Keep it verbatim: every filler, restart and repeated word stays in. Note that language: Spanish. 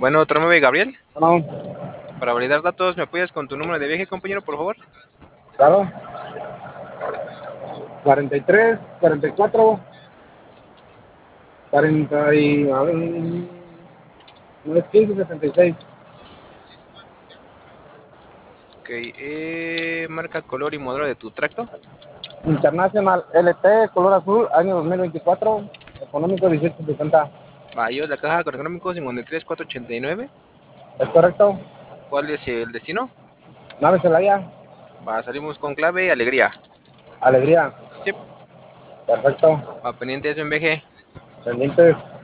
Bueno, otro nueve, Gabriel. No, Para validar datos, ¿me apoyas con tu número de viaje, compañero, por favor? claro. cuarenta y tres, cuarenta y cuatro, cuarenta y... A ver, no es quince, setenta y seis. Ok, eh, marca, color y modelo de tu tracto. International L T, color azul, año dos mil veinticuatro, económico dieciocho setenta. Bayo, la caja con económico cincuenta y tres cuatrocientos ochenta y nueve. ¿Es correcto? ¿Cuál es el destino? Nave Celaya, Va, salimos con clave, alegría. alegría. Sí, Perfecto. va pendiente de eso en viaje. Pendientes.